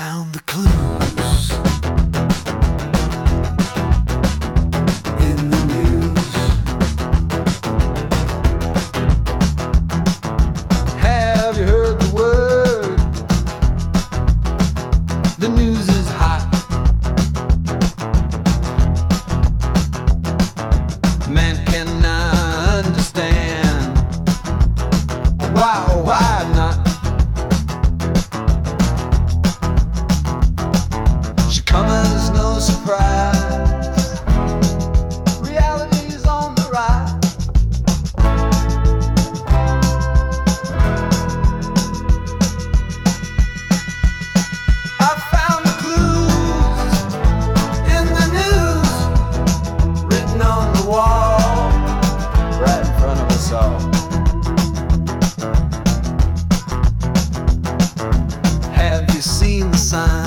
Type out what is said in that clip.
found the clues in the news. Have you heard the word? The news is hot. Man cannot understand why not? Should come as no surprise. Reality's on the rise. I found the clues in the news, written on the wall, right in front of us all. Have you seen the sign?